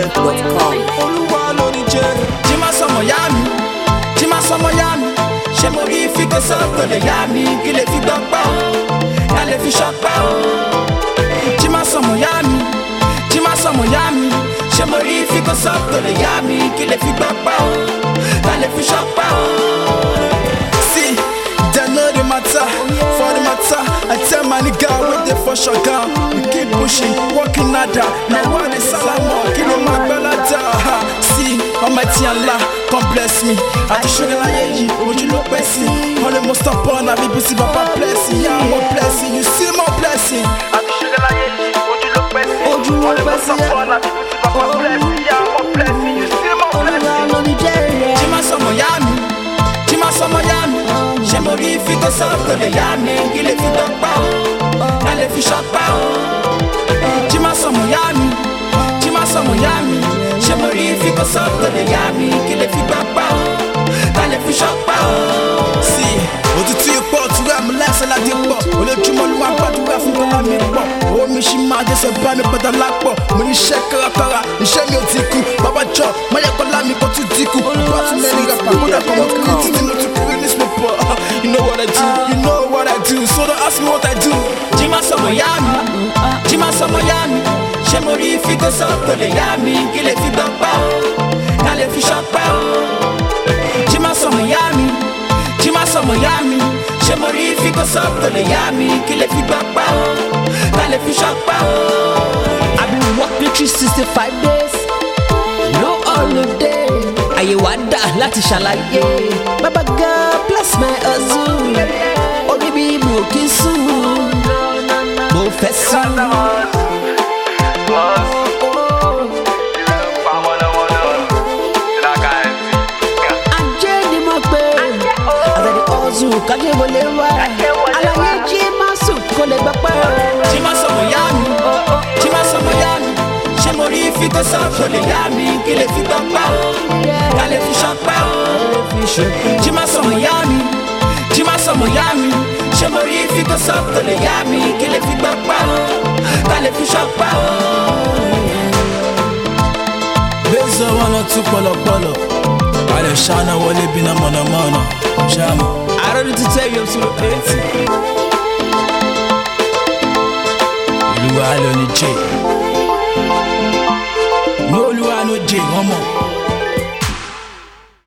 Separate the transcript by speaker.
Speaker 1: NigerDJ.com.
Speaker 2: Jima somo yami, Jima somo yami. Ṣé mo rí fíkẹ́ sọ́kò lè yá mi kí lè fi gbọ́ pa ó, ká lè fi ṣọ́pá ó. Jima somo yami, Jima somo yami. Ṣé mo rí fíkẹ́ sọ́kò lè yá mi kí lè fi gbọ́ pa ó, ká lè fi ṣọ́pá ó. See, they know the matter, for the matter. I tell my nigga with the for sure gun. We keep pushing, working harder. Now what is Salamo, killing my belada. See, Almighty Allah, come bless me. I just sugar like you, would you look blessing? All the most upon, I be busy, Papa blessing. Yeah, more blessing, you see more blessing. I just sugar like you, would you look blessing? All the most upon, I be busy, Papa blessing. Yeah, more blessing, you see more blessing. Jima somo yami, Jima somo yami. Ṣé mo rí fíkẹ́ sọ́kò lè yá mi kí lè fi gbọ́ pa ó, ká lè fi ṣọ́pá ó. Jima somo yami, Jima somo yami. Ṣé mo rí fíkẹ́ sọ́kò lè yá mi kí lè fi gbọ́ pa ó, ká lè fi ṣọ́pá ó. Sí, òtútù ipò òtúrẹ́ mi lẹ́sẹ̀ láti pọ̀, olójúmọ́ ló wá gbàdúrà fún kọ́lá mi pọ̀. Owó mi ṣì máa dé sọ bá mi padà lápọ̀, mo ní iṣẹ́ kárakára, iṣẹ́ mi ò ti kú. Bàbá jọ, máyẹ̀kọ́lá mi kò tún dínkù. Bá tún mẹ́rin rà pàkúdà kan mọ́ kiri títí mo tún kúrò ní smoke. You know what I do, you know what I do, so don't ask me what I do. Jima somo yami, Jima somo yami. Ṣé mo rí fíkẹ́ sọ́kò lè yá mi kí lè fi gbọ́ pa ó, ká lè fi ṣọ́pá ó. Jima somo yami, Jima somo yami. Ṣé mo rí fíkẹ́ sọ́kò lè yá mi kí lè fi gbọ́ pa ó, ká lè fi ṣọ́pá ó.
Speaker 3: I've been working 365 days, no holiday. Ayé wa dà láti ṣàlàyé. Baba God bless my hustle. Orí mi mo kì í sùn, mo fẹ́ sùn. Ajé ni mo pè, àtàdé hustle kájé wọlé wá. Àlàyé jí máa sùn kó lè gbọ́ pẹ́.
Speaker 2: Jima somo yami, Jima somo yami. Ṣé mo rí fíkẹ́ sọ́kò lè yá mi kí lè fi gbọ́ pa ó, ká lè fi ṣọ́pá ó. Jima somo yami, Jima somo yami. Ṣé mo rí fíkẹ́ sọ́kò lè yá mi kí lè fi gbọ́ pa ó, ká lè fi ṣọ́pá ó. Bẹ́sẹ̀ wọn lọ tún pọ̀lọ̀pọ̀lọ̀, àlẹ́ ṣáná wọlé bí náà mọ̀nàmọ́ná. Ṣáàmù. I don't need to tell you I'm so empty. Olúwa ló ní J. No Olúwa no J, ọmọ.